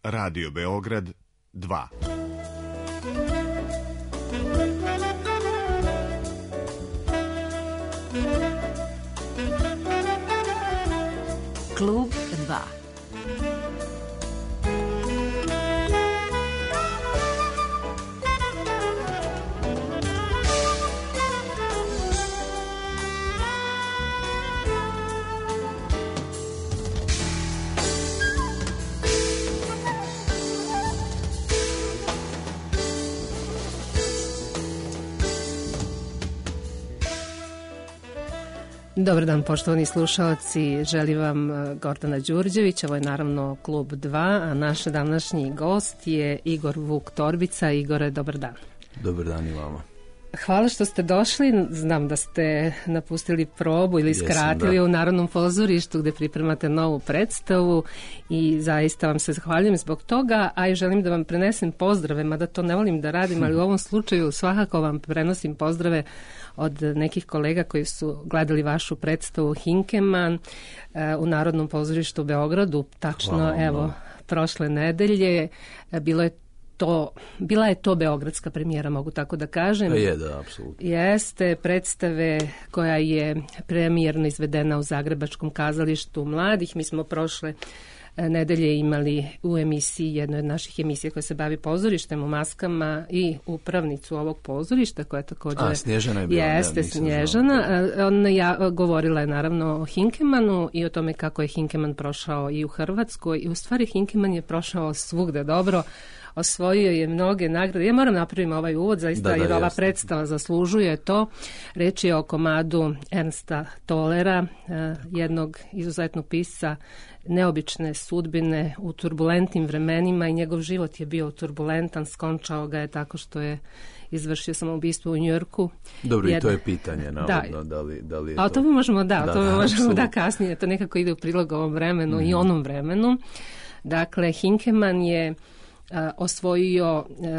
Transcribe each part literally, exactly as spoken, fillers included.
Radio Beograd dva. Klub dva. Dobar dan, poštovani slušalci, želim vam Gordana Đurđević, ovo je naravno Klub dva, a naš današnji gost je Igor Vuk Torbica. Igore, dobar dan. Dobar dan i vama. Hvala što ste došli, znam da ste napustili probu ili skratili Jesam, u Narodnom pozorištu gdje pripremate novu predstavu i zaista vam se zahvaljujem zbog toga, a i želim da vam prenesem pozdrave, mada to ne volim da radim, ali u ovom slučaju svakako vam prenosim pozdrave od nekih kolega koji su gledali vašu predstavu Hinkeman u Narodnom pozorištu u Beogradu, tačno Hvala, evo no. prošle nedelje. Bilo je to, bila je to beogradska premijera, mogu tako da kažem. Pa je, da, apsolutno. Jeste predstave koja je premijerno izvedena u Zagrebačkom kazalištu mladih. Mi smo prošle nedelje imali u emisiji, jednoj od naših emisija koja se bavi pozorištem u maskama i upravnicu ovog pozorišta koja također... A, Snježana je bila. Jeste, ja, Snježana. Ona ja, govorila je naravno o Hinkemanu i o tome kako je Hinkeman prošao i u Hrvatskoj i u stvari Hinkeman je prošao svugde dobro. Osvojio je mnoge nagrade. Ja moram napraviti ovaj uvod, zaista, da, da, jer ova jasno. predstava zaslužuje to. Reč je o komadu Ernsta Tollera, jednog izuzetnog pisca neobične sudbine u turbulentnim vremenima i njegov život je bio turbulentan, skončao ga je tako što je izvršio samoubistvo u Njujorku. Dobro, Jedna... i to je pitanje, navodno, da, da li, da li je a to... to možemo, da, da, to da, možemo da kasnije, to nekako ide u prilog ovom vremenu mm. i onom vremenu. Dakle, Hinkeman je Uh, osvojio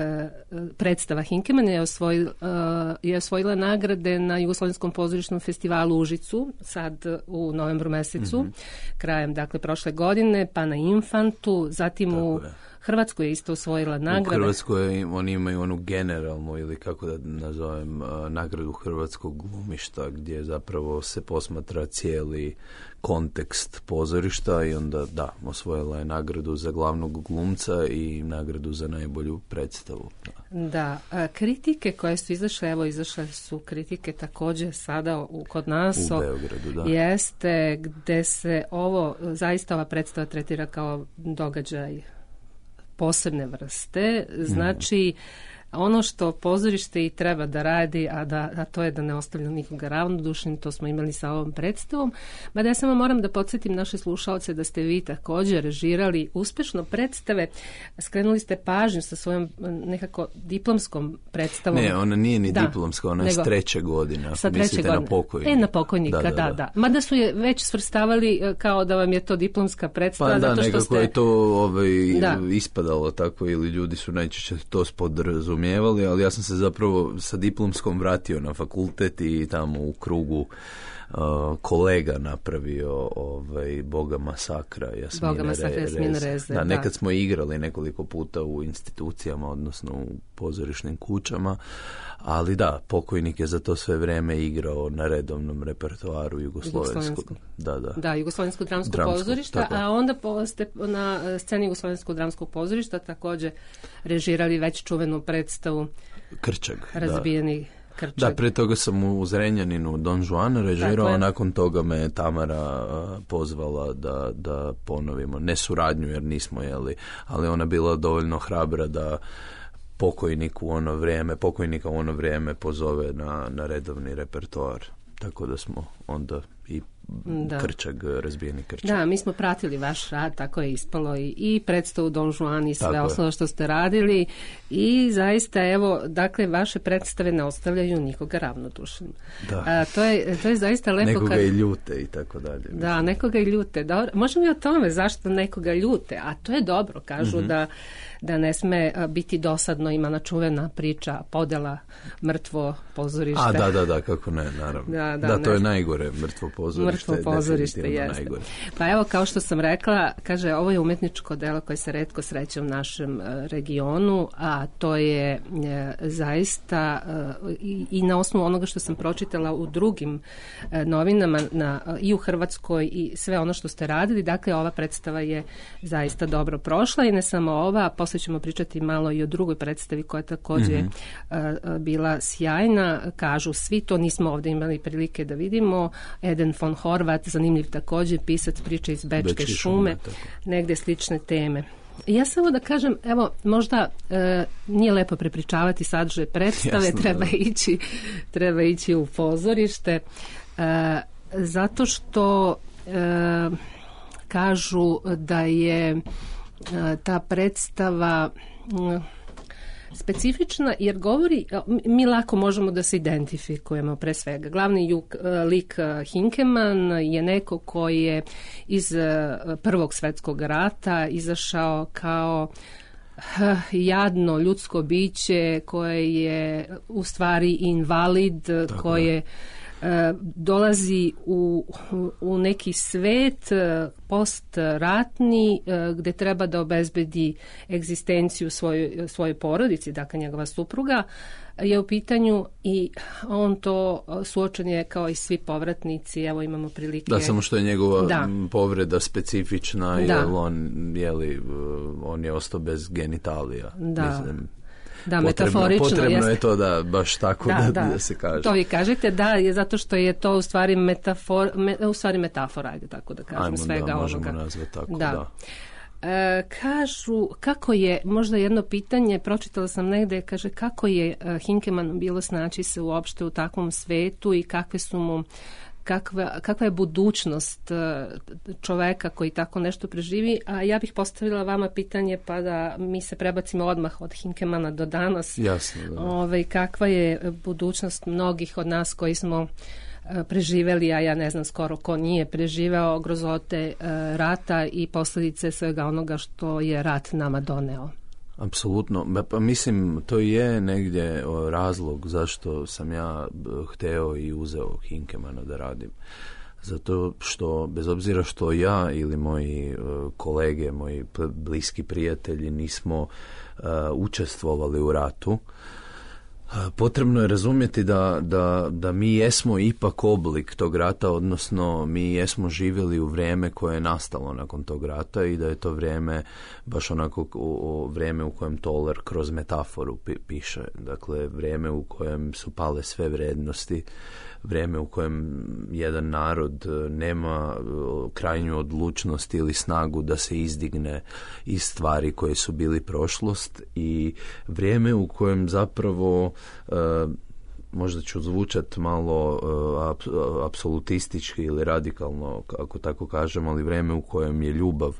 uh, predstava Hinkeman je, osvojil, uh, je osvojila nagrade na Jugoslovenskom pozorišnom festivalu u Užicu sad u novembru mesecu, mm-hmm. krajem dakle prošle godine, pa na Infantu, zatim Tako u je. Hrvatskoj je isto osvojila nagrade. U Hrvatskoj oni imaju onu generalnu ili kako da nazovem nagradu hrvatskog glumišta gdje zapravo se posmatra cijeli kontekst pozorišta i onda da, osvojila je nagradu za glavnog glumca i nagradu za najbolju predstavu. Da, da a, kritike koje su izašle, evo izašle su kritike također sada u, kod nas u Beogradu, da. Jeste gde se ovo, zaista ova predstava tretira kao događaj posebne vrste, znači ono što pozorište i treba da radi, a, da, a to je da ne ostavlja nikoga ravnodušnim, to smo imali sa ovom predstavom. Mada ja samo moram da podsjetim naše slušalce da ste vi također režirali uspešno predstave, skrenuli ste pažnju sa svojom nekako diplomskom predstavom. Ne, ona nije ni da, diplomska, ona je s treće godine. Sa treće Mislite godine. Na pokojnika. E, na pokojnika, da, da, da. da. Mada su je već svrstavali kao da vam je to diplomska predstava. Pa da, zato što nekako ste... je to ovaj, ispadalo tako ili ljudi su najčešće to spodrazumijevali, ali ja sam se zapravo sa diplomskom vratio na fakultet i tamo u krugu uh, kolega napravio ovaj, Boga masakra, Jasmine, Boga masakra, Jasmine Reze. Reze. Da, nekad smo igrali nekoliko puta u institucijama, odnosno u pozorišnim kućama, ali da, pokojnik je za to sve vrijeme igrao na redovnom repertoaru jugoslovenskog. Da, da. Da, Jugoslovensko dramsko pozorišta, a onda ste na sceni Jugoslovenskog dramskog pozorišta također režirali već čuvenu predstavu Krčag. Razbijeni da. Krčag. Da, prije toga sam u Zrenjaninu Don Juan režirao, a nakon toga me Tamara uh, pozvala da, da ponovimo, ne suradnju jer nismo jeli, ali ona bila dovoljno hrabra da pokojnik u ono vrijeme, pokojnika u ono vrijeme pozove na, na redovni repertoar. Tako da smo onda i da. Krčag, Razbijeni Krčag. Da, mi smo pratili vaš rad, tako je ispalo i, i predstavu Don Juan i sve tako ostalo je. Što ste radili i zaista evo, dakle, vaše predstave ne ostavljaju nikoga ravnodušnim. Da. A, to, je, to je zaista lepo. Nekoga kad... i ljute i tako dalje. Da, mislim. nekoga i ljute. Dobro. Možemo i o tome zašto nekoga ljute, a to je dobro, kažu mm-hmm. da da ne sme biti dosadno, ima na čuvena priča podela mrtvo pozorište. A da, da, da, kako ne, naravno. Da, da, da to ne. je najgore, mrtvo pozorište. mrtvo pozorište, jeste. Pa evo, kao što sam rekla, kaže, ovo je umetničko delo koje se retko sreće u našem regionu, a to je zaista i, i na osnovu onoga što sam pročitala u drugim novinama na, i u Hrvatskoj i sve ono što ste radili, dakle ova predstava je zaista dobro prošla i ne samo ova, a poslije ćemo pričati malo i o drugoj predstavi koja je također mm-hmm. bila sjajna. Kažu svi, to nismo ovdje imali prilike da vidimo. Eden von Horvat, zanimljiv također, pisac priče iz Bečke, Bečke šume, šume negdje slične teme. Ja samo da kažem, evo, možda e, nije lepo prepričavati sadržaj predstave, Jasno, treba, ići, treba ići u pozorište, e, zato što e, kažu da je e, ta predstava e, specifična jer govori, mi lako možemo da se identifikujemo pre svega. Glavni juk, lik Hinkeman je neko koji je iz Prvog svjetskog rata izašao kao jadno ljudsko biće koje je u stvari invalid, Tako koje je. dolazi u, u neki svet postratni gdje treba da obezbedi egzistenciju svojoj, svojoj porodici, dakle njegova supruga je u pitanju i on to suočen je kao i svi povratnici, evo imamo prilike. Da, samo što je njegova da. povreda specifična, da. jer on, jeli, on je ostao bez genitalija. Da. Mislim. Da, potrebno, metaforično. Potrebno jest. je to da baš tako da, da, da se kaže. To vi kažete, da, je zato što je to u stvari metafor, me, u stvari metafora, ajde tako da kažem, Ajmo, svega da, ovoga. možemo nazvati tako, da. da. E, kažu, kako je, možda jedno pitanje, pročitala sam negdje, kaže, kako je uh, Hinkeman bilo snaći se uopšte u takvom svetu i kakve su mu Kakva, kakva je budućnost čoveka koji tako nešto preživi, a ja bih postavila vama pitanje pa da mi se prebacimo odmah od Hinkemana do danas. Jasno, da. Ove, kakva je budućnost mnogih od nas koji smo preživeli, a ja ne znam skoro ko nije preživeo grozote rata i posljedice svega onoga što je rat nama doneo. Apsolutno. Pa mislim, to je negdje razlog zašto sam ja hteo i uzeo Hinkemana da radim. Zato što, bez obzira što ja ili moji kolege, moji bliski prijatelji nismo uh, učestvovali u ratu, potrebno je razumjeti da, da, da mi jesmo ipak oblik tog rata, odnosno mi jesmo živjeli u vrijeme koje je nastalo nakon tog rata i da je to vrijeme baš onako u, vrijeme u kojem Toller kroz metaforu pi, piše. Dakle, vrijeme u kojem su pale sve vrijednosti, vrijeme u kojem jedan narod nema krajnju odlučnost ili snagu da se izdigne iz stvari koje su bili prošlost i vrijeme u kojem zapravo uh, možda ću zvučati malo uh, ap, apsolutistički ili radikalno, ako tako kažem, ali vrijeme u kojem je ljubav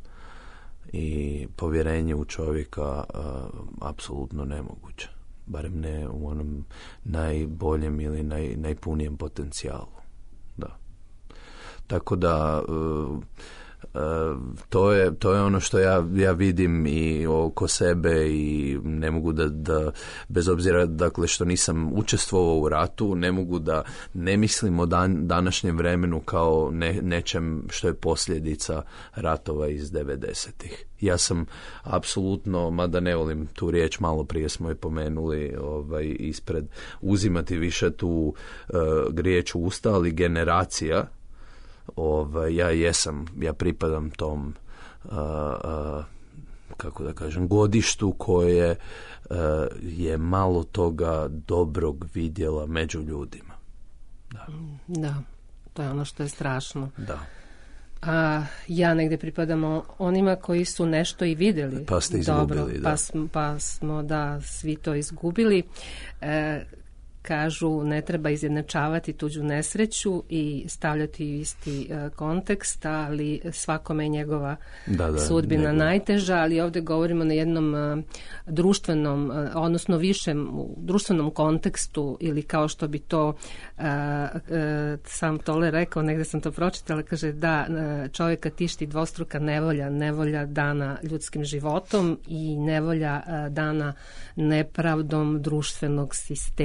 i povjerenje u čovjeka uh, apsolutno nemoguće. Barem ne u onom najboljem ili naj, najpunijem potencijalu. Da. Tako da uh, uh, to je, to je ono što ja, ja vidim i oko sebe i ne mogu da, da bez obzira dakle što nisam učestvovao u ratu, ne mogu da ne mislim o dan, današnjem vremenu kao ne, nečem što je posljedica ratova iz devedesetih. Ja sam apsolutno, mada ne volim tu riječ, malo prije smo je pomenuli ovaj, ispred, uzimati više tu uh, riječ u usta, ali generacija, ovaj, ja jesam, ja pripadam tom uh, uh, kako da kažem, godištu koje uh, je malo toga dobrog vidjela među ljudima. Da. Da, to je ono što je strašno. Da. A ja negdje pripadamo onima koji su nešto i vidjeli. Pa ste izgubili, dobro, da. Pa smo, pa smo, da, svi to izgubili. E, kažu, ne treba izjednačavati tuđu nesreću i stavljati u isti e, kontekst, ali svakome je njegova da, da, sudbina njegov. najteža, ali ovdje govorimo na jednom e, društvenom, e, odnosno višem u društvenom kontekstu, ili kao što bi to e, e, sam Toller rekao, negdje sam to pročitala, kaže da e, čovjeka tišti dvostruka nevolja, nevolja dana ljudskim životom i nevolja e, dana nepravdom društvenog sistema.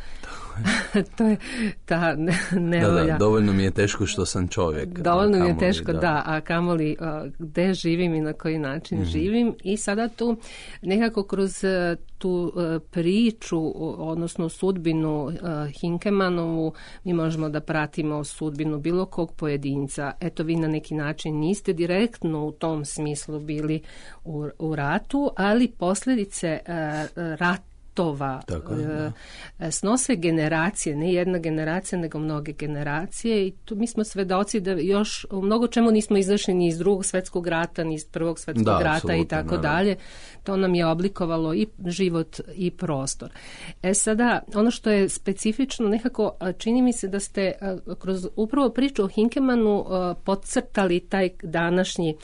To je ta nevolja. Da, da, dovoljno mi je teško što sam čovjek. Dovoljno mi je teško, da. da, a kamoli a, gde živim i na koji način mm-hmm. živim. I sada tu nekako kroz tu a, priču, odnosno sudbinu a, Hinkemanovu, mi možemo da pratimo sudbinu bilo kog pojedinca. Eto, vi na neki način niste direktno u tom smislu bili u, u ratu, ali posljedice a, rata tova Tako, e, snose generacije, ne jedna generacija, nego mnoge generacije i tu mi smo svedoci da još u mnogo čemu nismo izašli ni iz drugog svjetskog rata, ni iz prvog svjetskog da, rata i tako dalje. To nam je oblikovalo i život i prostor. E sada, ono što je specifično, nekako čini mi se da ste kroz upravo priču o Hinkemanu podcrtali taj današnji,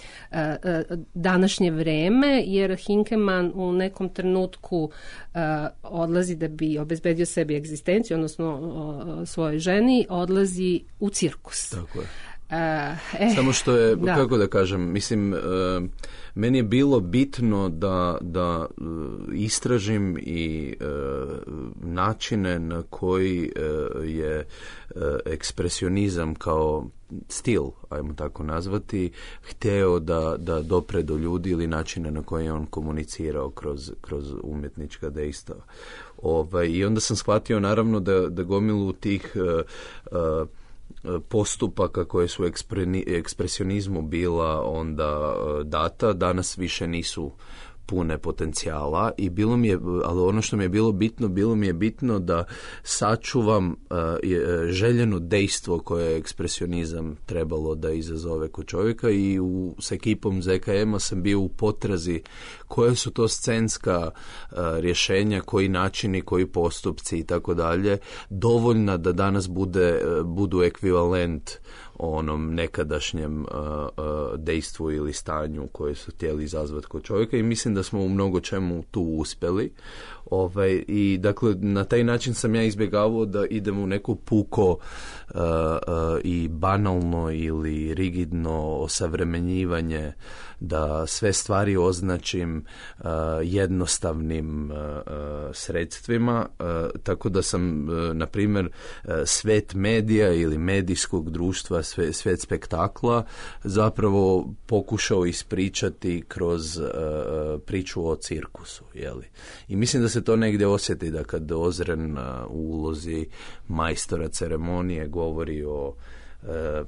današnje vreme, jer Hinkeman u nekom trenutku odlazi da bi obezbedio sebi egzistenciju, odnosno svojoj ženi, odlazi u cirkus. Tako je. Uh, eh, Samo što je, da. kako da kažem, mislim, uh, meni je bilo bitno da, da uh, istražim i uh, načine na koji uh, je uh, ekspresionizam kao stil, ajmo tako nazvati, hteo da, da dopre do ljudi ili načine na koje je on komunicirao kroz, kroz umjetnička dejstva. Ovaj, I onda sam shvatio naravno da, da gomilu tih uh, uh, postupaka koje su ekspresionizmu bila onda data, danas više nisu pune potencijala i bilo mi je, ali ono što mi je bilo bitno, bilo mi je bitno da sačuvam uh, željeno dejstvo koje je ekspresionizam trebalo da izazove kod čovjeka i u, s ekipom Z K M-a sam bio u potrazi koje su to scenska uh, rješenja, koji načini, koji postupci i tako dalje, dovoljna da danas bude, uh, budu ekvivalent onom nekadašnjem uh, uh, dejstvu ili stanju koje su htjeli izazvati kod čovjeka i mislim da smo u mnogo čemu tu uspjeli. Ovaj, i dakle na taj način sam ja izbjegavao da idem u neko puko uh, uh, i banalno ili rigidno osavremenjivanje, da sve stvari označim uh, jednostavnim uh, uh, sredstvima, uh, tako da sam uh, na primjer uh, svet medija ili medijskog društva, sve, svet spektakla zapravo pokušao ispričati kroz uh, priču o cirkusu, jeli? I mislim da se to negdje osjeti da kad Ozren uh, u ulozi majstora ceremonije govori o uh,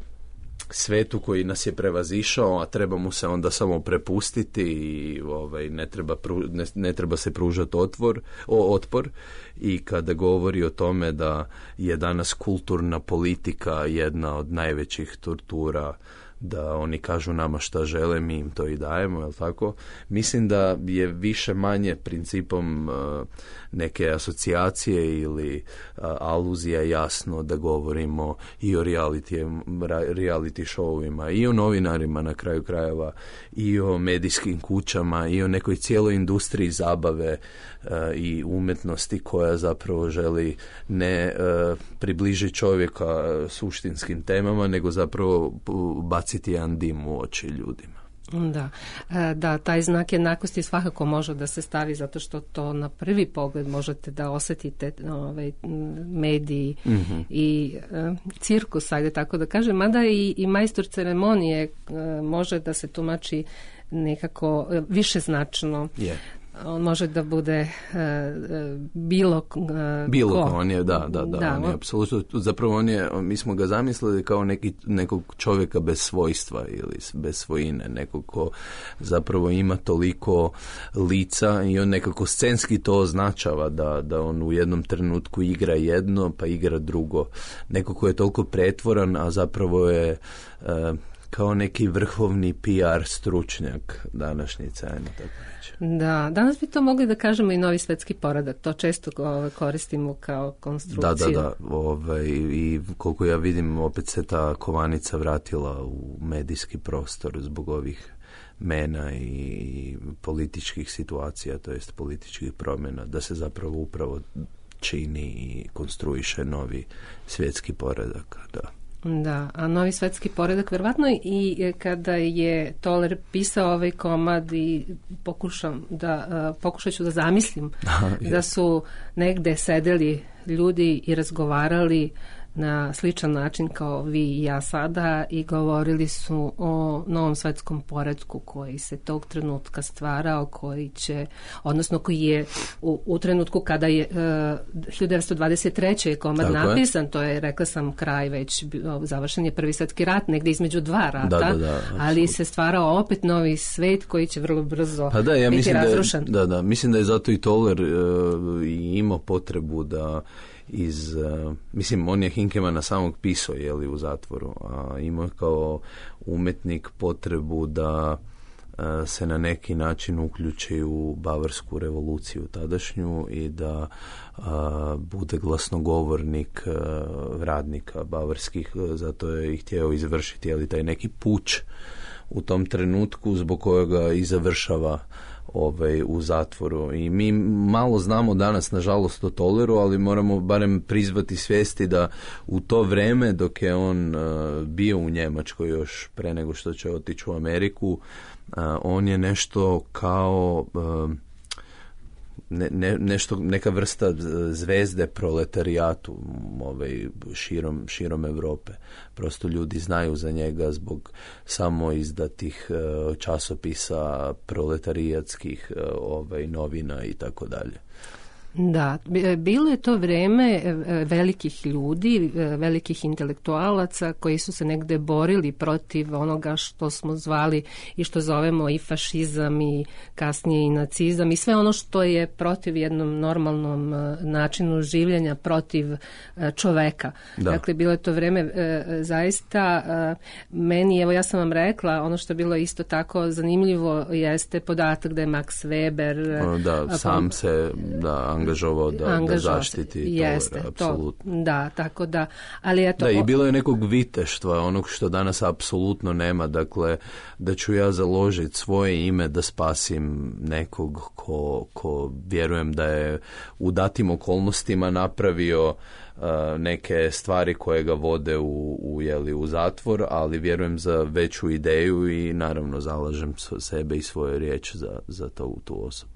svetu koji nas je prevazišao, a treba mu se onda samo prepustiti i ovaj, ne, treba pru, ne, ne treba se pružati otvor, o, otpor i kada govori o tome da je danas kulturna politika jedna od najvećih tortura, da oni kažu nama šta žele, mi im to i dajemo, jel tako? Mislim da je više manje principom uh, neke asocijacije ili uh, aluzija jasno da govorimo i o reality, reality showima, i o novinarima na kraju krajeva, i o medijskim kućama, i o nekoj cijeloj industriji zabave uh, i umjetnosti koja zapravo želi ne uh, približiti čovjeka suštinskim temama, nego zapravo baciti jedan dim u oči ljudima. Da, da, taj znak jednakosti svakako može da se stavi zato što to na prvi pogled možete da osjetite ovaj, mediji mm-hmm. i uh, cirkus, ajde tako da kažem, mada i, i majstor ceremonije uh, može da se tumači nekako uh, višeznačno. Yeah. On može da bude uh, bilo uh, bilo ko. ko on je, da, da, da, da on je apsolutno, zapravo on je, mi smo ga zamislili kao neki, nekog čovjeka bez svojstva ili bez svojine, nekog ko zapravo ima toliko lica i on nekako scenski to označava da, da on u jednom trenutku igra jedno pa igra drugo. Neko ko je toliko pretvoran, a zapravo je uh, kao neki vrhovni P R stručnjak današnjice, ajmo tako reći. Da, danas bi to mogli da kažemo i novi svjetski poredak, to često koristimo kao konstrukciju. Da, da, da, ovaj, i koliko ja vidim, opet se ta kovanica vratila u medijski prostor zbog ovih mena i političkih situacija, to jest političkih promjena, da se zapravo upravo čini i konstruiše novi svjetski poredak, da. Da, a Novi svetski poredak verovatno i kada je Toler pisao ovaj komad i pokušam da, pokušat ću da zamislim da su negde sedeli ljudi i razgovarali na sličan način kao vi i ja sada i govorili su o novom svetskom poretku koji se tog trenutka stvarao, koji će, odnosno koji je u, u trenutku kada je uh, hiljadu devetsto dvadeset treće je komad tako napisan, je. To je, rekla sam, kraj već, završen je prvi svetski rat, negde između dva rata, da, da, da, ali se stvarao opet novi svet koji će vrlo brzo pa da, ja biti mislim razrušen. Da, je, da, da, mislim da je zato i Toler uh, imao potrebu da iz, uh, mislim, on je Hinkemana samog pisao, je li, u zatvoru, a imao kao umetnik potrebu da uh, se na neki način uključi u bavarsku revoluciju tadašnju i da uh, bude glasnogovornik uh, radnika bavarskih, zato je i htio izvršiti, je li, taj neki puč u tom trenutku zbog kojega i završava ovaj, u zatvoru. I mi malo znamo danas, nažalost, o Toleru, ali moramo barem prizvati svijesti da u to vreme dok je on uh, bio u Njemačkoj još pre nego što će otići u Ameriku, uh, on je nešto kao uh, ne, ne, nešto, neka vrsta zvezde proletarijatu ovaj, širom, širom Europe. Prosto ljudi znaju za njega zbog samo izdatih uh, časopisa proletarijatskih uh, ovaj, novina i tako dalje. Da, bilo je to vreme velikih ljudi, velikih intelektualaca koji su se negde borili protiv onoga što smo zvali i što zovemo i fašizam i kasnije i nacizam i sve ono što je protiv jednom normalnom načinu življenja, protiv čoveka. Da. Dakle, bilo je to vreme zaista meni, evo ja sam vam rekla, ono što je bilo isto tako zanimljivo jeste podatak da je Max Weber da, sam pa, se da angažovao da, da zaštiti jeste, Tolera, apsolutno. Da, tako da, ali eto... Da, i bilo je nekog viteštva, onog što danas apsolutno nema, dakle, da ću ja založiti svoje ime da spasim nekog ko, ko vjerujem da je u datim okolnostima napravio uh, neke stvari koje ga vode u, u, jeli, u zatvor, ali vjerujem za veću ideju i naravno zalažem sebe i svoje riječi za, za to, tu osobu.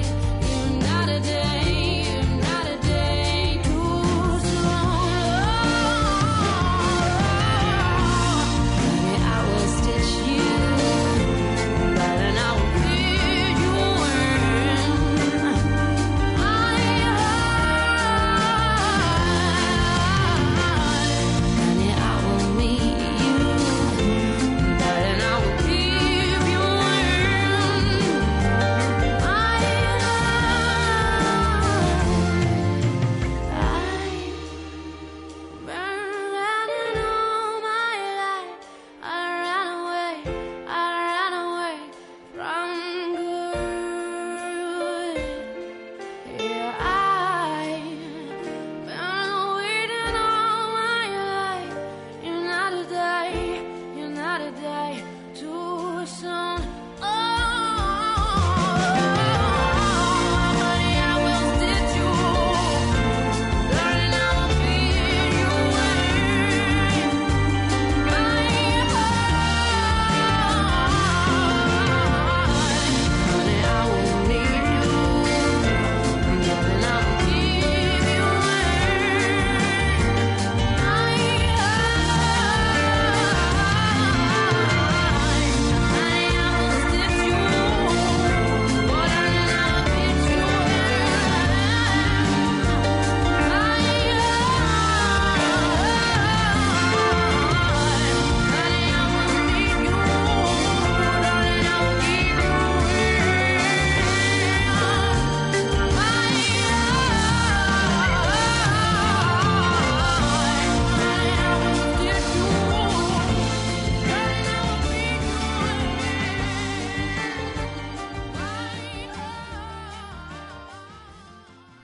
Not a day, not a day too strong.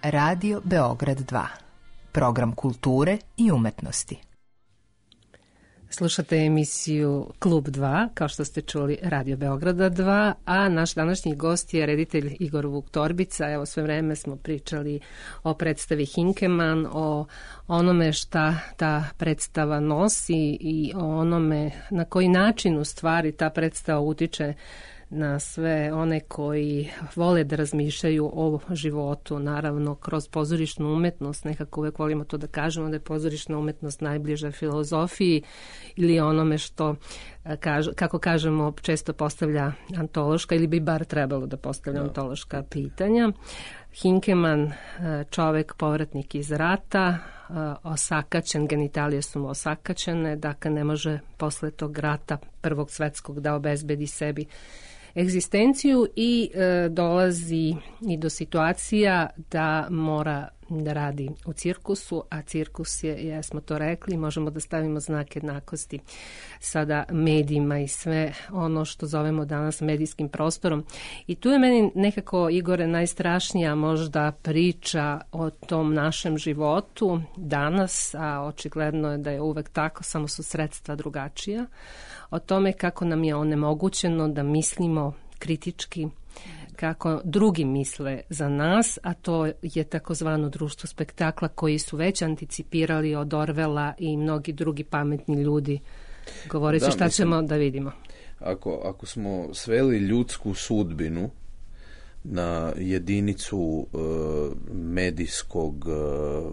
Radio Beograd dva, program kulture i umetnosti. Slušate emisiju Klub dva, kao što ste čuli, Radio Beograda dva, a naš današnji gost je reditelj Igor Vuk Torbica. Evo, sve vreme smo pričali o predstavi Hinkeman, o onome šta ta predstava nosi i o onome na koji način u stvari ta predstava utiče na sve one koji vole da razmišljaju o životu, naravno kroz pozorišnu umetnost. Nekako uvek volimo to da kažemo, da je pozorišna umetnost najbliža filozofiji ili onome što, kako kažemo, često postavlja antološka, ili bi bar trebalo da postavlja no. antološka pitanja. Hinkeman, čovek povratnik iz rata, osakaćen, genitalije su mu osakaćene, dakle ne može posle tog rata prvog svetskog da obezbedi sebi egzistenciju i e, dolazi i do situacija da mora da radi u cirkusu, a cirkus je, jesmo to rekli, možemo da stavimo znak jednakosti sada medijima i sve ono što zovemo danas medijskim prostorom. I tu je meni nekako, Igore, najstrašnija možda priča o tom našem životu danas, a očigledno je da je uvek tako, samo su sredstva drugačija, o tome kako nam je onemogućeno da mislimo kritički, kako drugi misle za nas, a to je takozvano društvo spektakla koji su već anticipirali od Orvela i mnogi drugi pametni ljudi, govoreći da, šta mislim, ćemo da vidimo. Ako, ako smo sveli ljudsku sudbinu na jedinicu uh, medijskog uh,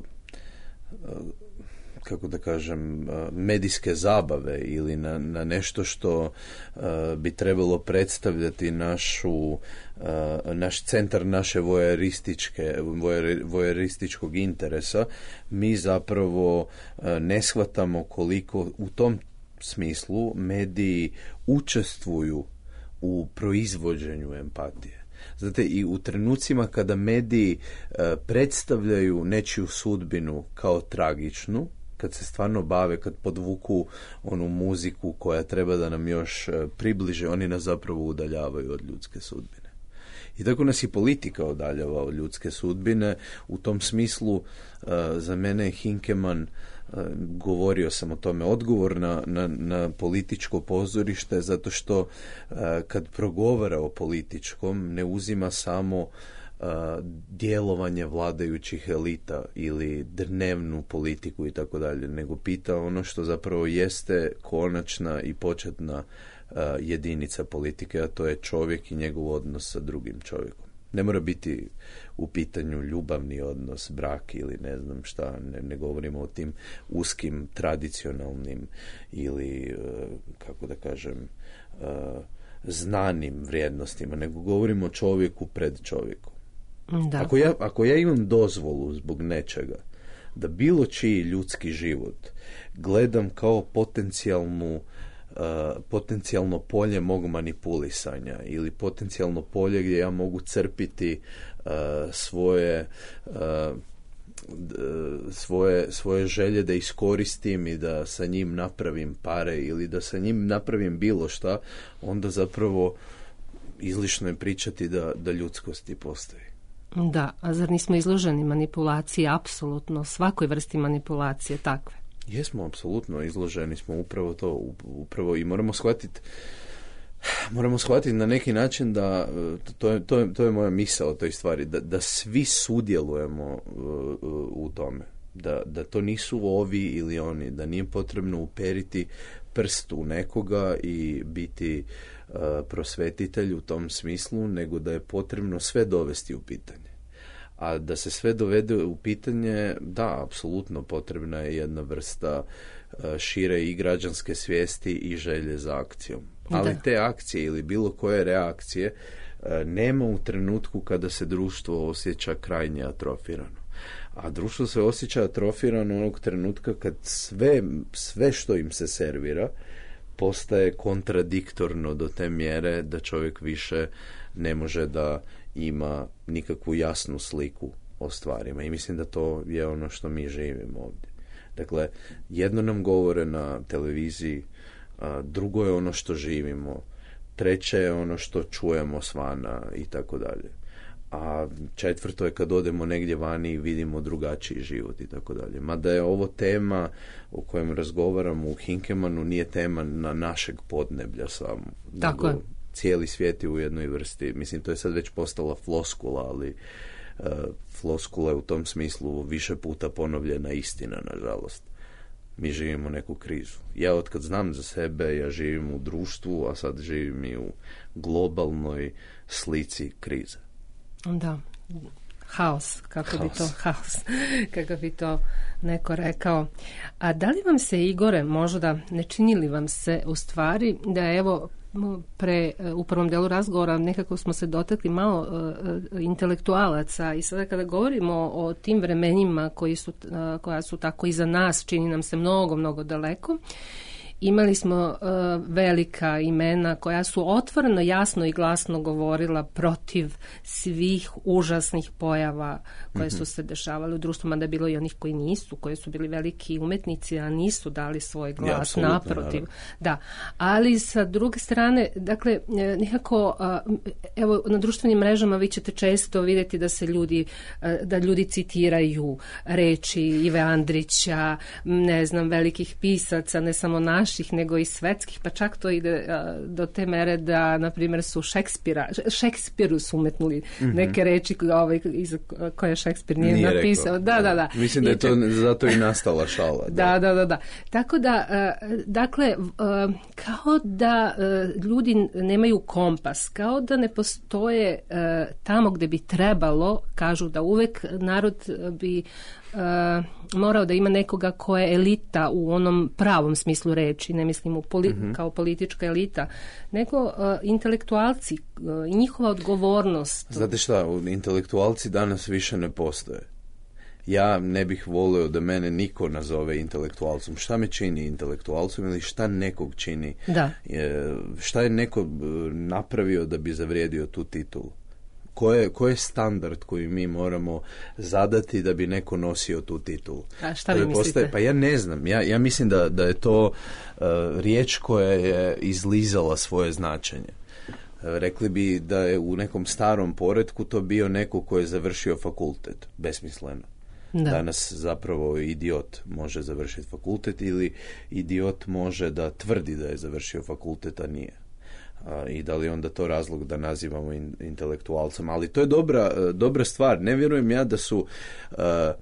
kako da kažem, medijske zabave ili na, na nešto što uh, bi trebalo predstavljati našu, uh, naš centar naše vojerističke, vojerističkog interesa, mi zapravo uh, ne shvatamo koliko u tom smislu mediji učestvuju u proizvođenju empatije. Znate, i u trenucima kada mediji uh, predstavljaju nečiju sudbinu kao tragičnu, kad se stvarno bave, kad podvuku onu muziku koja treba da nam još približe, oni nas zapravo udaljavaju od ljudske sudbine. I tako nas i politika udaljava od ljudske sudbine. U tom smislu za mene je Hinkeman, govorio sam o tome, odgovor na, na, na političko pozorište, zato što kad progovara o političkom ne uzima samo djelovanje vladajućih elita ili dnevnu politiku i tako dalje, nego pita ono što zapravo jeste konačna i početna uh, jedinica politike, a to je čovjek i njegov odnos sa drugim čovjekom. Ne mora biti u pitanju ljubavni odnos, brak ili ne znam šta, ne, ne govorimo o tim uskim, tradicionalnim ili, uh, kako da kažem, uh, znanim vrijednostima, nego govorimo o čovjeku pred čovjekom. Da. Ako ja, ako ja imam dozvolu zbog nečega da bilo čiji ljudski život gledam kao potencijalnu, uh, potencijalno polje mog manipulisanja ili potencijalno polje gdje ja mogu crpiti uh, svoje, uh, svoje, svoje želje da iskoristim i da sa njim napravim pare ili da sa njim napravim bilo šta, onda zapravo izlišno je pričati da, da ljudskosti postoji. Da, a zar nismo izloženi manipulaciji, apsolutno, svakoj vrsti manipulacije takve? Jesmo, apsolutno, izloženi smo upravo to, upravo i moramo shvatiti moramo shvatiti na neki način da, to je, to je, to je moja misao o toj stvari, da, da svi sudjelujemo u, u tome, da, da to nisu ovi ili oni, da nije potrebno uperiti prst u nekoga i biti uh, prosvetitelj u tom smislu, nego da je potrebno sve dovesti u pitanje. A da se sve dovede u pitanje, da, apsolutno potrebna je jedna vrsta uh, šire i građanske svijesti i želje za akcijom. Ali da. Te akcije ili bilo koje reakcije uh, nema u trenutku kada se društvo osjeća krajnje atrofirano. A društvo se osjeća atrofirano onog trenutka kad sve, sve što im se servira postaje kontradiktorno do te mjere da čovjek više ne može da ima nikakvu jasnu sliku o stvarima. I mislim da to je ono što mi živimo ovdje. Dakle, jedno nam govore na televiziji, a drugo je ono što živimo, treće je ono što čujemo svana i tako dalje. a četvrto je kad odemo negdje vani i vidimo drugačiji život i tako dalje. Mada je ovo tema o kojem razgovaramo u Hinkemanu, nije tema na našeg podneblja samo. Tako je. Cijeli svijet je u jednoj vrsti, mislim to je sad već postala floskula, ali uh, floskula je u tom smislu više puta ponovljena istina, nažalost. Mi živimo neku krizu. Ja otkad znam za sebe, ja živim u društvu, a sad živim i u globalnoj slici krize. Da, haos, kako haos. bi to haos, kako bi to neko rekao. A da li vam se, Igore, možda ne čini li vam se u stvari da evo pre, u prvom delu razgovora nekako smo se dotakli malo uh, intelektualaca i sada kada govorimo o tim vremenima koji su, uh, koja su tako iza nas, čini nam se mnogo, mnogo daleko. Imali smo uh, velika imena koja su otvoreno, jasno i glasno govorila protiv svih užasnih pojava koje mm-hmm. su se dešavale u društvu, mada je bilo i onih koji nisu, koji su bili veliki umetnici, a nisu dali svoj glas, ja, naprotiv. Naravno. Da, ali sa druge strane, dakle, nekako, uh, evo, na društvenim mrežama vi ćete često vidjeti da se ljudi, uh, da ljudi citiraju reči Ive Andrića, ne znam, velikih pisaca, ne samo naši, nego i svetskih, pa čak to ide a, do te mere da, na primjer, su Šekspira, Šekspiru su umetnuli mm-hmm. neke reči ovaj, iz koje Šekspir nije, nije napisao. Da, da, da. Mislim da je to zato i nastala šala. Da, da, da. da, da. Tako da, a, dakle, a, kao da a, ljudi nemaju kompas, kao da ne postoje a, tamo gde bi trebalo, kažu da uvek narod bi Uh, morao da ima nekoga ko je elita u onom pravom smislu reči, ne mislim u poli- mm-hmm. kao politička elita, nego uh, intelektualci uh, i njihova odgovornost. Znate šta, intelektualci danas više ne postoje. Ja ne bih volio da mene niko nazove intelektualcom. Šta me čini intelektualcom ili šta nekog čini? Da. Je, šta je neko napravio da bi zavrijedio tu titulu? Ko je, ko je standard koji mi moramo zadati da bi neko nosio tu titulu? A šta vi mislite? Postaje, pa ja ne znam. Ja, ja mislim da, da je to uh, riječ koja je izlizala svoje značenje. Uh, rekli bi da je u nekom starom poretku to bio neko ko je završio fakultet. Besmisleno. Da. Danas zapravo idiot može završiti fakultet ili idiot može da tvrdi da je završio fakultet, a nije. I da li onda to razlog da nazivamo in, intelektualcem, ali to je dobra, dobra stvar. Ne vjerujem ja da su uh,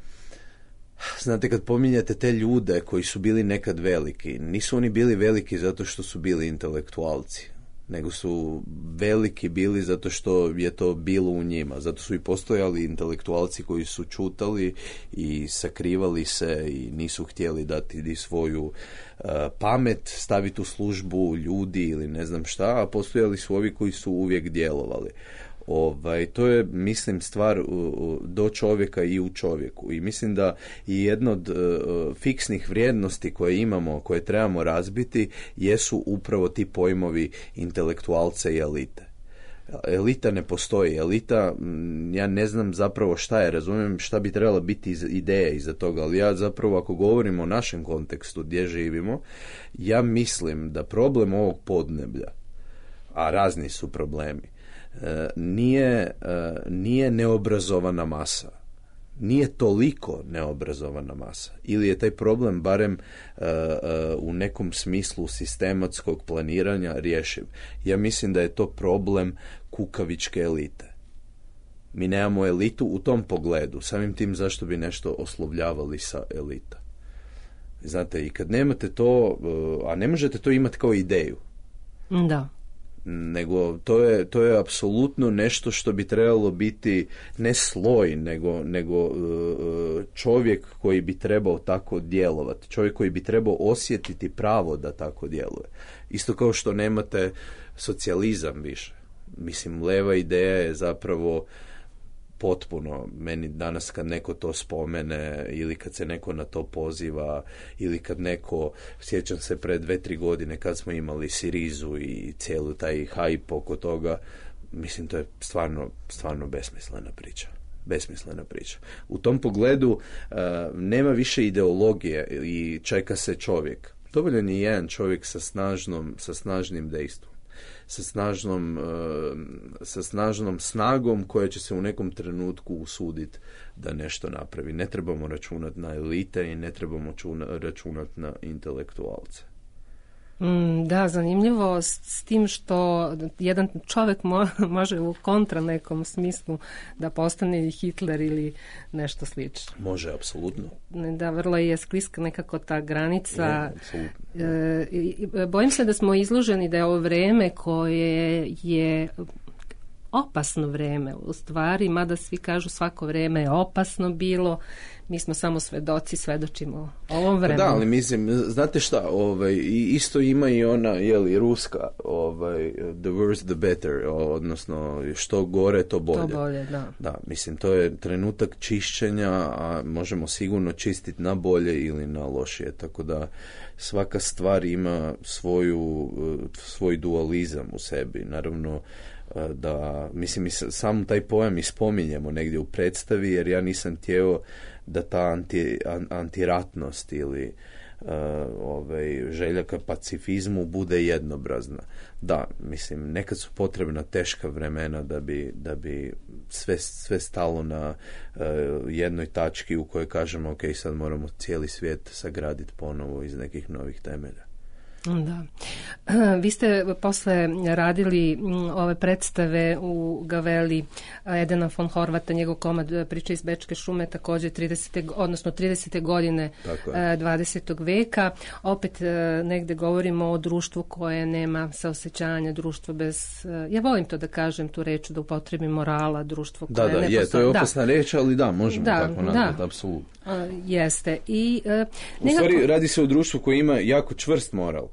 znate, kad pominjate te ljude koji su bili nekad veliki, nisu oni bili veliki zato što su bili intelektualci, nego su veliki bili zato što je to bilo u njima. Zato su i postojali intelektualci koji su čutali i sakrivali se i nisu htjeli dati svoju uh, pamet, staviti u službu ljudi ili ne znam šta, a postojali su ovi koji su uvijek djelovali. Ovaj, to je, mislim, stvar uh, do čovjeka i u čovjeku. I mislim da i jedna od uh, fiksnih vrijednosti koje imamo, koje trebamo razbiti, jesu upravo ti pojmovi intelektualca i elite. Elita ne postoji. Elita, ja ne znam zapravo šta je, razumijem šta bi trebala biti ideja iza toga, ali ja zapravo, ako govorimo o našem kontekstu gdje živimo, ja mislim da problem ovog podneblja, a razni su problemi, nije, nije neobrazovana masa. Nije toliko neobrazovana masa. Ili je taj problem barem uh, uh, u nekom smislu sistematskog planiranja rješiv. Ja mislim da je to problem kukavičke elite. Mi nemamo elitu u tom pogledu. Samim tim zašto bi nešto oslovljavali sa elita. Znate, i kad nemate to, uh, a ne možete to imati kao ideju. Da. Nego to je, to je apsolutno nešto što bi trebalo biti ne sloj, nego, nego uh, čovjek koji bi trebao tako djelovati, čovjek koji bi trebao osjetiti pravo da tako djeluje. Isto kao što nemate socijalizam više. Mislim, leva ideja je zapravo potpuno, meni danas kad neko to spomene ili kad se neko na to poziva ili kad neko, sjećam se pre dve, tri godine kad smo imali Sirizu i cijelu taj hype oko toga, mislim to je stvarno, stvarno besmislena priča. Besmislena priča. U tom pogledu uh, nema više ideologije i čeka se čovjek. Dovoljan je jedan čovjek sa snažnom, sa snažnim dejstvom. sa snažnom, sa snažnom snagom koja će se u nekom trenutku usuditi da nešto napravi. Ne trebamo računati na elite i ne trebamo računati na intelektualce. Mm, da, zanimljivo s, s tim što jedan čovjek mo, može u kontra nekom smislu da postane Hitler ili nešto slično. Može, apsolutno. Da, vrlo je skliska nekako ta granica. Je, apsolutno. E, i, bojim se da smo izloženi da je ovo vrijeme koje je opasno vrijeme u stvari, mada svi kažu svako vrijeme je opasno bilo, mi smo samo svedoci, svedočimo ovom vremenu. Da, ali mislim, znate šta, ovaj, isto ima i ona, jeli, ruska, ovaj, the worse the better, odnosno što gore to bolje. To bolje, da. Da, mislim, to je trenutak čišćenja, a možemo sigurno čistiti na bolje ili na lošije, tako da svaka stvar ima svoju, svoj dualizam u sebi, naravno, da, mislim, sam taj pojam i spominjemo negdje u predstavi, jer ja nisam htio da ta anti, an, antiratnost ili uh, ovaj, želja ka pacifizmu bude jednobrazna. Da, mislim, nekad su potrebna teška vremena da bi, da bi sve, sve stalo na uh, jednoj tački u kojoj kažemo, ok, sad moramo cijeli svijet sagraditi ponovo iz nekih novih temelja. Da. Vi ste posle radili ove predstave u Gaveli Edena von Horvata, njegov komad Priče iz Bečke šume, također tridesete, odnosno tridesete godine dvadesetog veka. Opet negde govorimo o društvu koje nema saosećanja, društvo bez, ja volim to da kažem, tu reč da upotrebim morala, društvo koje da, da, ne je, postoji. To je opasna da. reč, ali da, možemo da, tako nazvati, apsolutno. Jeste. I, uh, nekako... U stvari, radi se o društvu koje ima jako čvrst moral.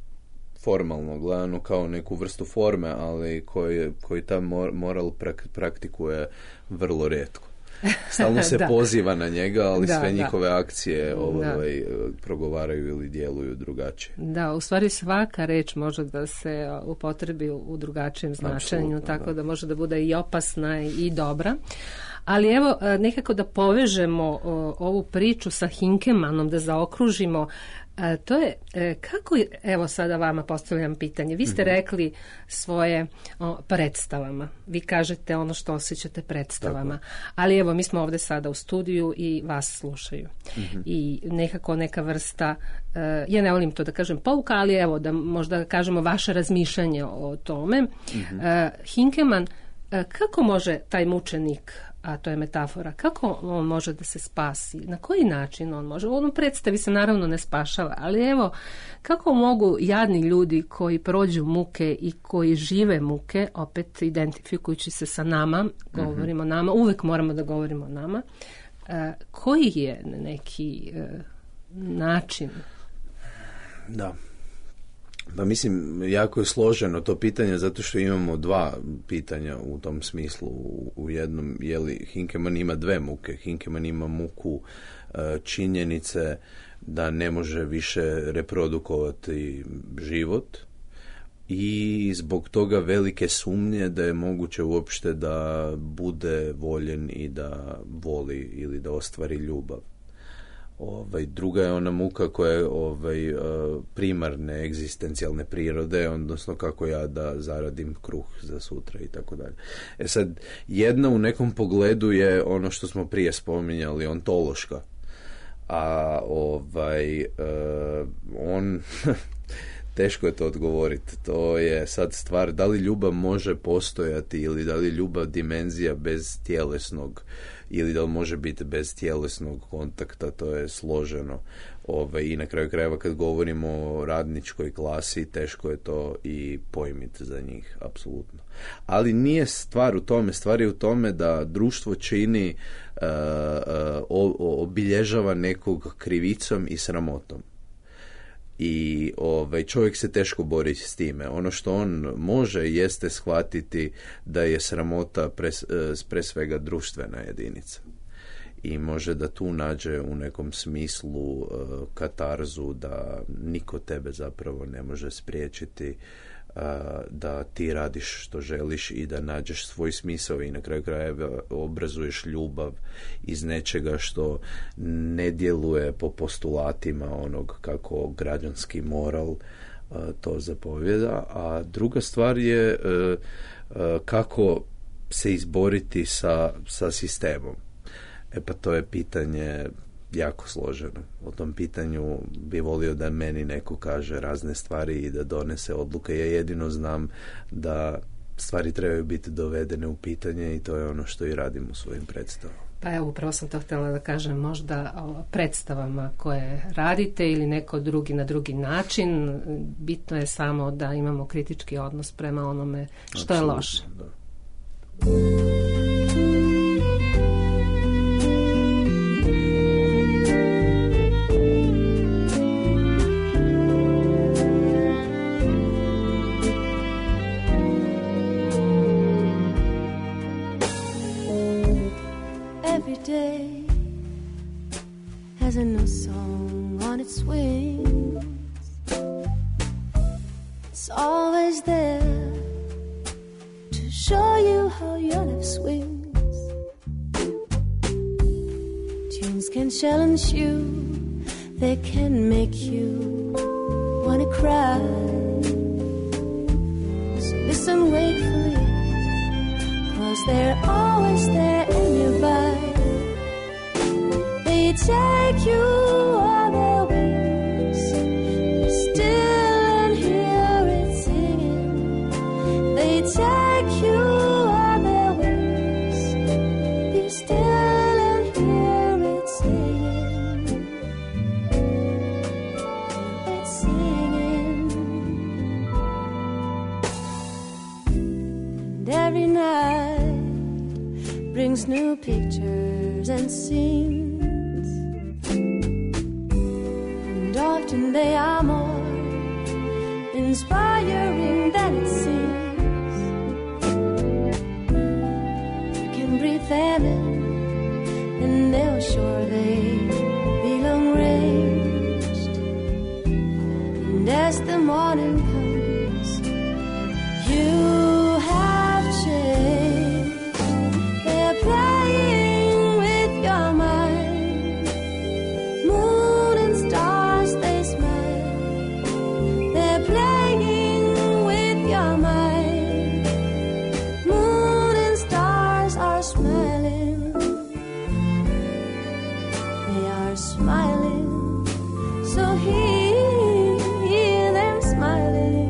Formalno gledano kao neku vrstu forme, ali koji, koji ta moral prak, praktikuje vrlo rijetko. Stalno se poziva na njega, ali da, sve njihove da. akcije ovaj, progovaraju ili djeluju drugačije. Da, u stvari svaka reč može da se upotrebi u drugačijem značenju, absolutno, tako da. da može da bude i opasna i dobra. Ali evo, nekako da povežemo ovu priču sa Hinkemanom, da zaokružimo. A, to je, kako, evo sada vama postavljam pitanje, vi ste mm-hmm. rekli svoje o, predstavama, vi kažete ono što osjećate predstavama, tako. Ali evo mi smo ovdje sada u studiju i vas slušaju mm-hmm. i nekako neka vrsta, uh, ja ne volim to da kažem pouka, ali evo da možda kažemo vaše razmišljanje o tome. Mm-hmm. Uh, Hinkeman, uh, kako može taj mučenik, a to je metafora, kako on može da se spasi, na koji način on može, u ovom predstavi se naravno ne spašava, ali evo, kako mogu jadni ljudi koji prođu muke i koji žive muke, opet identifikujući se sa nama, govorimo mm-hmm. nama, uvek moramo da govorimo o nama, uh, koji je neki uh, način? Da. Pa mislim, jako je složeno to pitanje zato što imamo dva pitanja u tom smislu. U jednom, je li Hinkeman ima dve muke. Hinkeman ima muku e, činjenice da ne može više reprodukovati život i zbog toga velike sumnje da je moguće uopšte da bude voljen i da voli ili da ostvari ljubav. Ovaj, druga je ona muka koja je ovaj, primarne egzistencijalne prirode, odnosno kako ja da zaradim kruh za sutra i tako dalje. E sad, jedna u nekom pogledu je ono što smo prije spominjali, ontološka. A ovaj, uh, on... Teško je to odgovoriti. To je sad stvar da li ljubav može postojati ili da li ljubav dimenzija bez tjelesnog ili da li može biti bez tjelesnog kontakta, to je složeno. Ove, i na kraju krajeva kad govorimo o radničkoj klasi, teško je to i pojmiti za njih, apsolutno. Ali nije stvar u tome, stvar je u tome da društvo čini, uh, uh, obilježava nekog krivicom i sramotom. I ovaj, čovjek se teško bori s time. Ono što on može jeste shvatiti da je sramota pre, pre svega društvena jedinica. I može da tu nađe u nekom smislu uh, katarzu da niko tebe zapravo ne može spriječiti uh, da ti radiš što želiš i da nađeš svoj smisao i na kraju krajeva obrazuješ ljubav iz nečega što ne djeluje po postulatima onog kako građanski moral, to zapovjeda, a druga stvar je kako se izboriti sa, sa sistemom. E pa to je pitanje jako složeno. O tom pitanju bi volio da meni neko kaže razne stvari i da donese odluke. Ja jedino znam da stvari trebaju biti dovedene u pitanje i to je ono što i radim u svojim predstavama. Pa evo, upravo sam to htjela da kažem, možda o predstavama koje radite ili neko drugi na drugi način. Bitno je samo da imamo kritički odnos prema onome što Absolutno, je loše. Da. Every day has a new song on its wings. It's always there to show you how your life swings. Tunes can challenge you, they can make you wanna cry. So listen wakefully, 'cause they're always there nearby. They take you on their wings, still and hear it singing. They take you on their wings, be still and hear it singing. It's singing. And every night brings new pictures and scenes, and often they are more inspiring than it seems. You can breathe them in, and they'll sure they belong ranged. And as the morning comes, you have changed. They're playing with your mind. Moon and stars, they smile. They're playing with your mind. Moon and stars are smiling. They are smiling. So hear them smiling.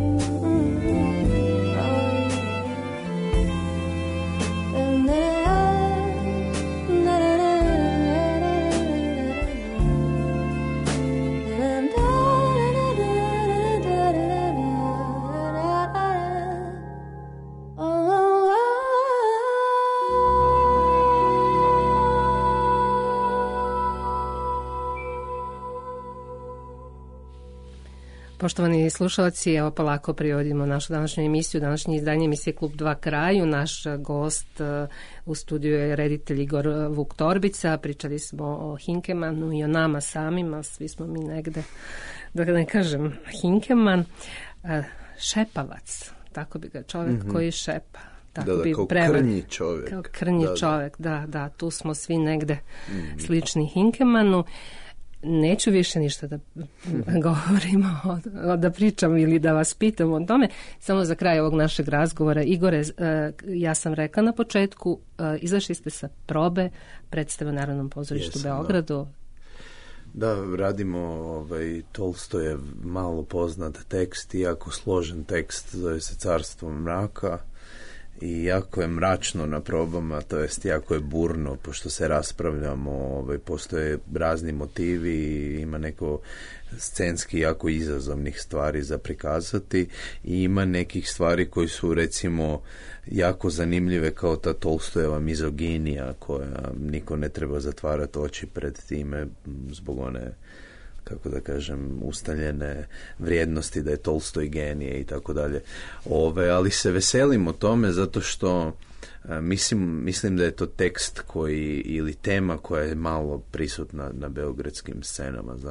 Poštovani slušalci, evo polako privodimo našu današnju emisiju, današnje izdanje emisije Klub dva kraju. Naš gost u studiju je reditelj Igor Vuk Torbica. Pričali smo o Hinkemanu i o nama samima, svi smo mi negde, da ne kažem Hinkeman, šepavac, tako bi ga čovjek mm-hmm. koji šepa. Tako da, da, bi kao prevod, krnji čovjek. Kao krnji da, čovjek, da, da, tu smo svi negde mm-hmm. slični Hinkemanu. Neću više ništa da govorimo, da pričam ili da vas pitam o tome. Samo za kraj ovog našeg razgovora. Igore, ja sam rekla na početku, izašli ste sa probe predstave u Narodnom pozorištu u Beogradu. Da, da radimo ovaj, Tolstojev malo poznat tekst, jako složen tekst, zove se Carstvo mraka. I jako je mračno na probama, to jest jako je burno, pošto se raspravljamo, ovaj, postoje razni motivi i ima neko scenski jako izazovnih stvari za prikazati i ima nekih stvari koji su recimo jako zanimljive, kao ta Tolstojeva mizoginija koja niko ne treba zatvarati oči pred time zbog one, kako da kažem, ustaljene vrijednosti da je Tolstoj genije i tako dalje. Ove, ali se veselimo tome zato što a, mislim, mislim da je to tekst koji ili tema koja je malo prisutna na beogradskim scenama, znate.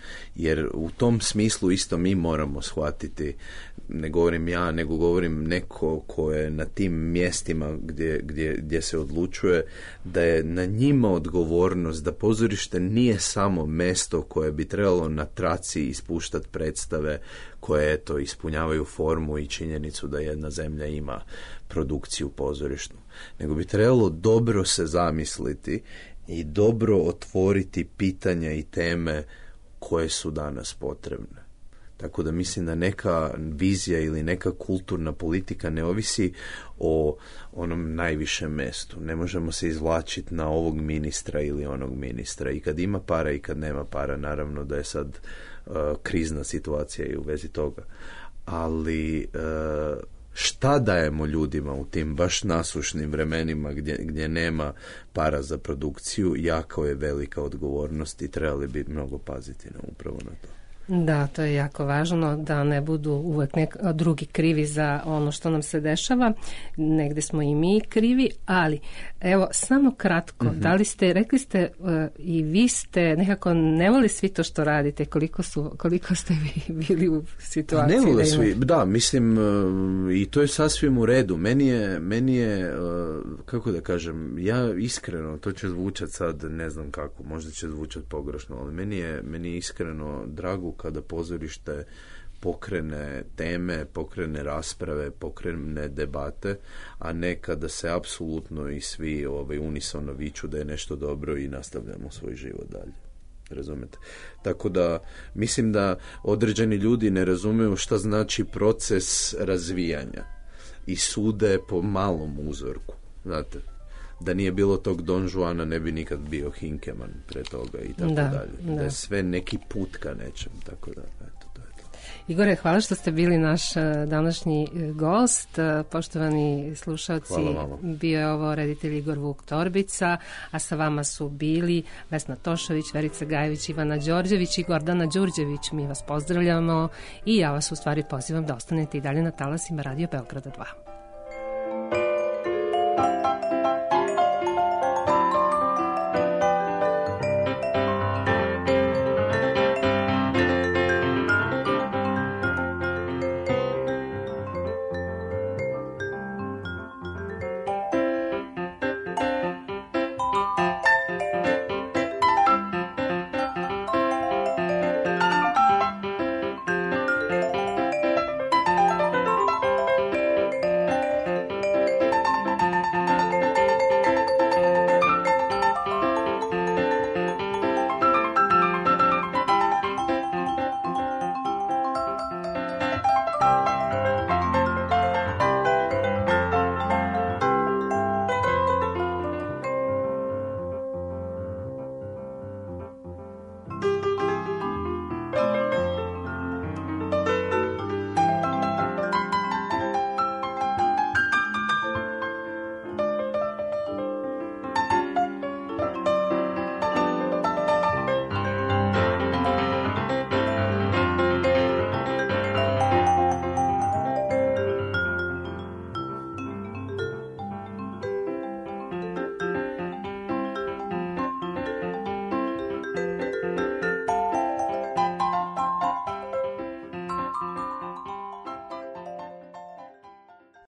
Jer u tom smislu isto mi moramo shvatiti, ne govorim ja, nego govorim neko ko je na tim mjestima gdje, gdje, gdje se odlučuje, da je na njima odgovornost, da pozorište nije samo mjesto koje bi trebalo na traci ispuštati predstave koje eto ispunjavaju formu i činjenicu da jedna zemlja ima produkciju pozorišnu, nego bi trebalo dobro se zamisliti i dobro otvoriti pitanja i teme koje su danas potrebne. Tako da mislim da neka vizija ili neka kulturna politika ne ovisi o onom najvišem mjestu. Ne možemo se izvlačiti na ovog ministra ili onog ministra. I kad ima para i kad nema para, naravno da je sad uh, krizna situacija i u vezi toga. Ali uh, šta dajemo ljudima u tim baš nasušnim vremenima gdje, gdje nema para za produkciju, jako je velika odgovornost i trebali bi mnogo paziti na upravo na to. Da, to je jako važno da ne budu uvijek nek, drugi krivi za ono što nam se dešava. Negdje smo i mi krivi, ali evo, samo kratko, mm-hmm. da li ste, rekli ste uh, i vi ste nekako ne voli svi to što radite, koliko, su, koliko ste vi bili u situaciji? Ne vole da svi, da, mislim uh, i to je sasvim u redu. Meni je, meni je uh, kako da kažem, ja iskreno, to će zvučati sad, ne znam kako, možda će zvučati pogrešno, ali meni je, meni je iskreno drago kada pozorište pokrene teme, pokrene rasprave, pokrene debate, a ne kada se apsolutno i svi ovaj, unisono viču da je nešto dobro i nastavljamo svoj život dalje. Razumete? Tako da mislim da određeni ljudi ne razumiju šta znači proces razvijanja i sude po malom uzorku. Znate, da nije bilo tog Don Juana ne bi nikad bio Hinkeman pre toga i tako da, dalje. Da. da je sve neki put ka nečem, tako da, eto, to je to. Igore, hvala što ste bili naš današnji gost. Poštovani slušalci, bio je ovo reditelj Igor Vuk Torbica, a sa vama su bili Vesna Tošović, Verica Gajević, Ivana Đorđević i Gordana Đurđević. Mi vas pozdravljamo i ja vas u stvari pozivam da ostanete i dalje na talasima Radio Beograda dva.